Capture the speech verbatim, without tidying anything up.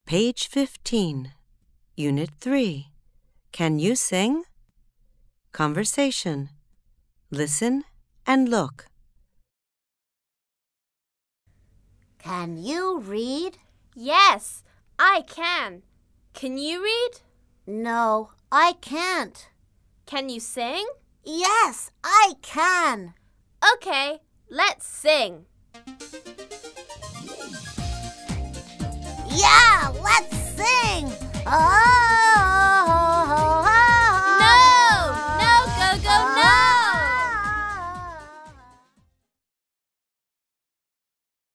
Page fifteen, Unit three. Can you sing? Conversation. Listen and look. Can you read? Yes, I can. Can you read? No, I can't. Can you sing? Yes, I can. Okay, let's sing. Yeah, let's sing! Oh!